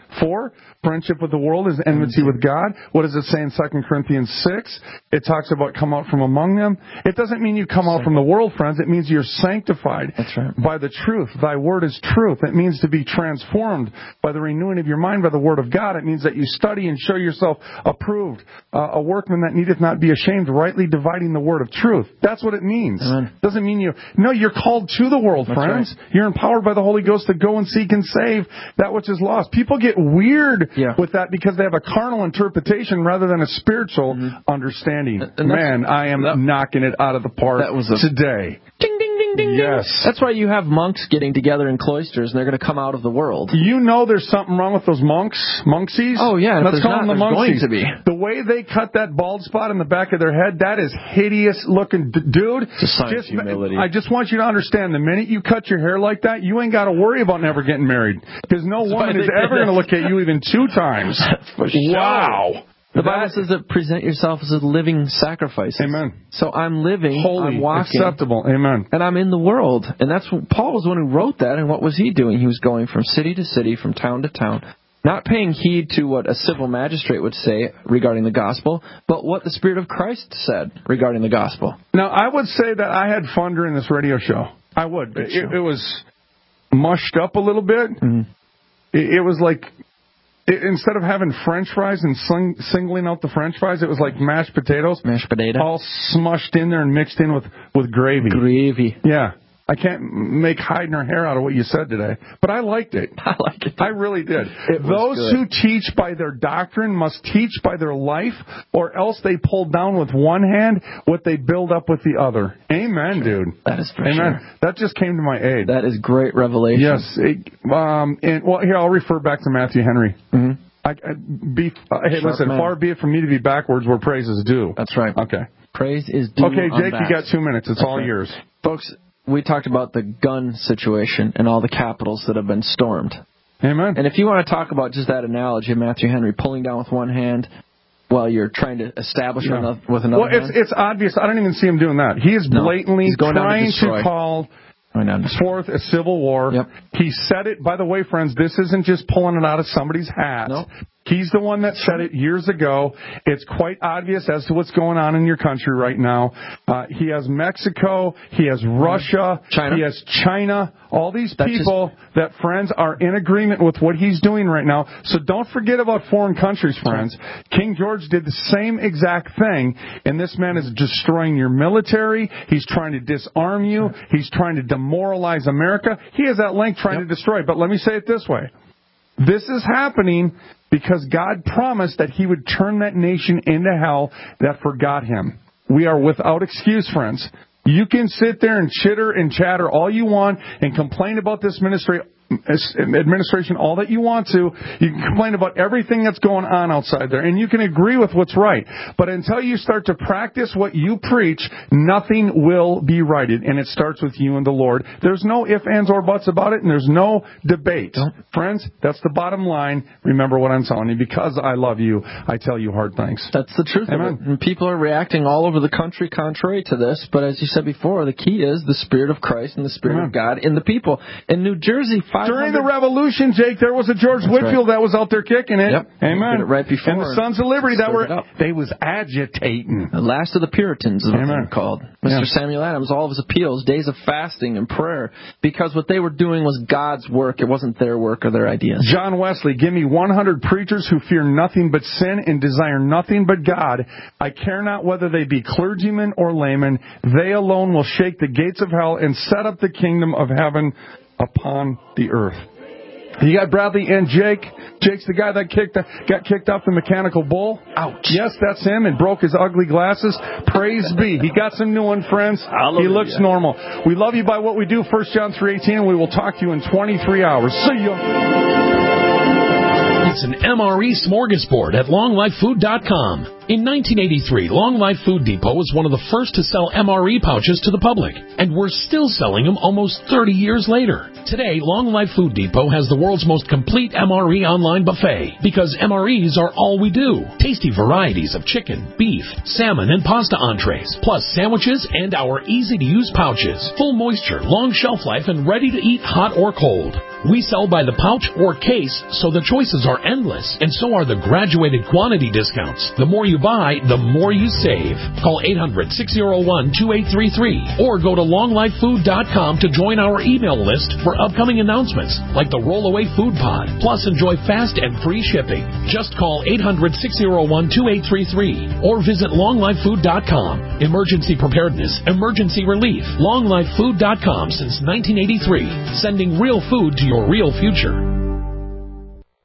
4, friendship with the world is enmity with God. What does it say in 2 Corinthians 6? It talks about come out from among them. It doesn't mean you come out from the world, friends. It means you're sanctified by the truth. Thy word is truth. It means to be transformed by the renewing of your mind by the word of God. It means that you study and show yourself approved, a workman that needeth not be ashamed, rightly dividing the word of truth. That's what it means. Doesn't mean you're called to the world, friends. Right. You're empowered by the Holy Ghost to go and seek and save that which is lost. People get weird with that because they have a carnal interpretation rather than a spiritual understanding. Man, I am knocking it out of the park today. Ding, ding, ding, ding. Yes. That's why you have monks getting together in cloisters, and they're going to come out of the world. You know there's something wrong with those monksies? Oh, yeah. Let's call them the monksies. Going to be. The way they cut that bald spot in the back of their head, that is hideous looking. Dude, it's a sign of humility. I just want you to understand, the minute you cut your hair like that, you ain't got to worry about never getting married. Because no woman is ever going to look at you even 2 times. For sure. Wow. The Bible says that present yourself as a living sacrifice. Amen. So I'm living, holy, I'm walking, acceptable. Amen. And I'm in the world. And that's what Paul was the one who wrote that. And what was he doing? He was going from city to city, from town to town, not paying heed to what a civil magistrate would say regarding the gospel, but what the Spirit of Christ said regarding the gospel. Now, I would say that I had fun during this radio show. I would. It was mushed up a little bit. Mm-hmm. It was like... Instead of having French fries and singling out the French fries, it was like mashed potatoes. Mashed potato. All smushed in there and mixed in with gravy. Gravy. Yeah. I can't make hide nor hair out of what you said today. But I liked it. I like it. I really did. Those who teach by their doctrine must teach by their life, or else they pull down with one hand what they build up with the other. Amen, dude. That is for Amen. sure. That just came to my aid. That is great revelation. Yes. Here, I'll refer back to Matthew Henry. Mm-hmm. Hey, listen, far be it from me to be backwards where praise is due. That's right. Okay. Praise is due. Okay, Jake, you got 2 minutes. It's all yours. Folks, we talked about the gun situation and all the capitals that have been stormed. Amen. And if you want to talk about just that analogy of Matthew Henry pulling down with one hand while you're trying to establish with another hand. It's obvious. I don't even see him doing that. He is blatantly trying to call forth a civil war. Yep. He said it, by the way, friends, this isn't just pulling it out of somebody's hat. Nope. He's the one that said it years ago. It's quite obvious as to what's going on in your country right now. He has Mexico. He has Russia. China. He has China. All these people that, friends, are in agreement with what he's doing right now. So don't forget about foreign countries, friends. King George did the same exact thing, and this man is destroying your military. He's trying to disarm you. He's trying to demoralize America. He is at length trying to destroy. But let me say it this way. This is happening because God promised that he would turn that nation into hell that forgot him. We are without excuse, friends. You can sit there and chitter and chatter all you want and complain about this administration all that you want to. You can complain about everything that's going on outside there, and you can agree with what's right. But until you start to practice what you preach, nothing will be righted, and it starts with you and the Lord. There's no ifs, ands, or buts about it, and there's no debate. Friends, that's the bottom line. Remember what I'm telling you. Because I love you, I tell you hard things. That's the truth of it. And people are reacting all over the country contrary to this, but as you said before, the key is the Spirit of Christ and the Spirit of God in the people. In New Jersey, during the Revolution, Jake, there was a George Whitefield that was out there kicking it. Yep. Amen. Did it right before. And the Sons of Liberty they was agitating. The last of the Puritans is what they're called. Mr. Samuel Adams, all of his appeals, days of fasting and prayer, because what they were doing was God's work. It wasn't their work or their ideas. John Wesley, give me 100 preachers who fear nothing but sin and desire nothing but God. I care not whether they be clergymen or laymen. They alone will shake the gates of hell and set up the kingdom of heaven upon the earth. You got Bradley and Jake. Jake's the guy that got kicked off the mechanical bull. Ouch. Yes, that's him, and broke his ugly glasses. Praise be. He got some new ones, friends. Hallelujah. He looks normal. We love you by what we do. 1 John 3:18, and we will talk to you in 23 hours. See ya. It's an MRE smorgasbord at longlifefood.com. In 1983, Long Life Food Depot was one of the first to sell MRE pouches to the public, and we're still selling them almost 30 years later. Today, Long Life Food Depot has the world's most complete MRE online buffet, because MREs are all we do. Tasty varieties of chicken, beef, salmon, and pasta entrees, plus sandwiches and our easy-to-use pouches. Full moisture, long shelf life, and ready to eat hot or cold. We sell by the pouch or case, so the choices are endless, and so are the graduated quantity discounts. The more you buy, the more you save. Call 800-601-2833 or go to longlifefood.com to join our email list for upcoming announcements like the Rollaway Food Pod. Plus, enjoy fast and free shipping. Just call 800-601-2833 or visit longlifefood.com. Emergency preparedness, emergency relief. longlifefood.com since 1983, sending real food to your real future.